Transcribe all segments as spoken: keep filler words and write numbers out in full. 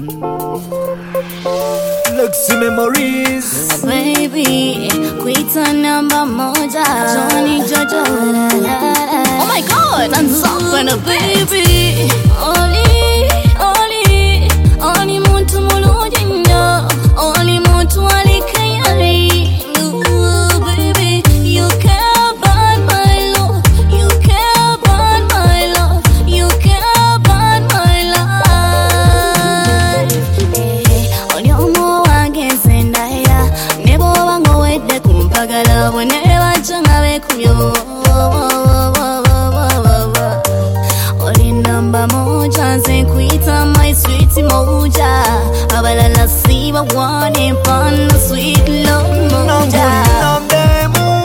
Legacy Memories. Oh, baby, kuita namba moja Johnny Jojo. Oh my God, that's up and a baby. Oli, Oli, Oli muntu mulungi nnyo. Oli muntu alikayali. Ooh, baby, you care about my love. You care about my love. You care about my life. Eh, oli omu wange nze ndayira. Ne bw'oba ng'owedde kumpagala bonna bajja nga beekubyo. Oli namba moja nze nkwita my sweet moja. Abalala sibawane mpano sweet love moja. Nambemu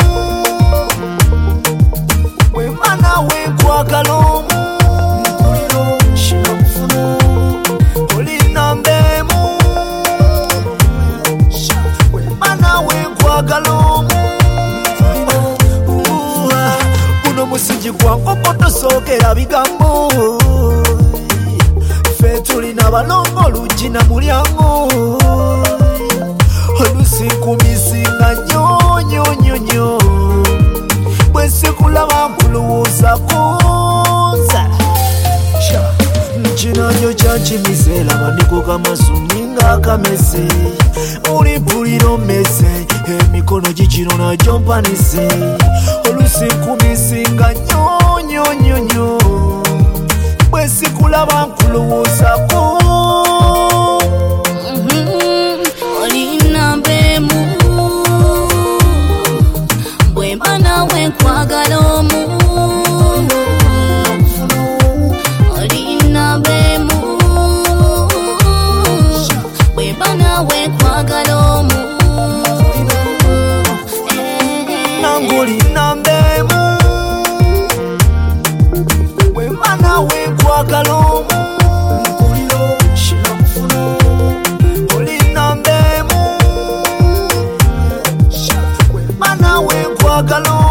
wemana wenkwagala omu shinakufuno. Oli nambemu wemana wenkwagala omu. Guno musigi gwangu kotosookera bigambo. Ffe tulina balongo olugi na mulyango. Olusinkumisinga nnyo nnyo nnyo nnyo. Bwe sikulaba nkulowooza kunza. Kinanyo kyankimize laba ndiko kamasuni ng'akamese. Oli mpulira omese emikono gikino nagyo mpanise. Olusinkumisinga nnyo nnyo nnyo nnyo. Bwe sikulaba nkulowooza kunza. Nkwagala omu. Oli nambemu bwemba nawe nkwagala omu. Nange oli nambemu bwemba nawe nkwagala omu. Oli nambemu bwemba nawe nkwagala omu.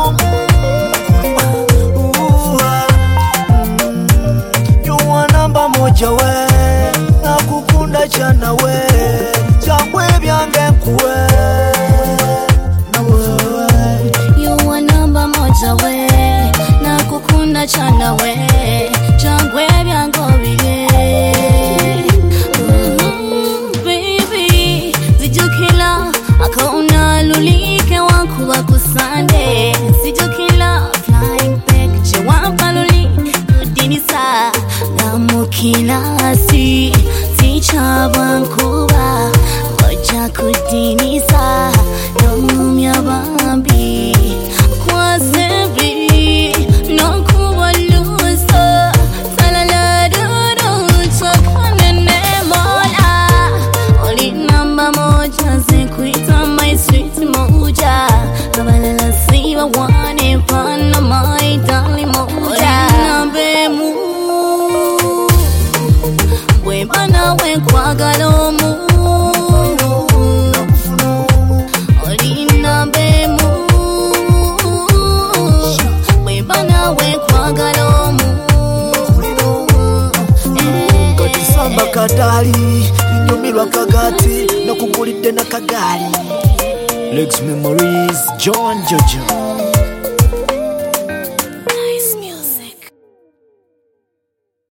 Moja we nakukunda chana we changwe byange nkuwe. You are number moja we nakukunda chana we changwe byango bige. Baby sijukila akaona lulike wankuba kusande. Sijukila flying back chewampa luli kudinisa. Kilasi tichaba nkuba waja kudinisa nomya bambi kwa sebi nokuba lusa salala duro chokane mola. Oli namba moja zikuita my sweet moja. Abalala siba wane pana my darling moja. Nambemu wemba nawe nkwagala omu. Oli nambemu wemba nawe nkwagala omu. Kati samba katali nyumirwa kagati nakugulidde na kagali. Legacy Memories, John Jojo.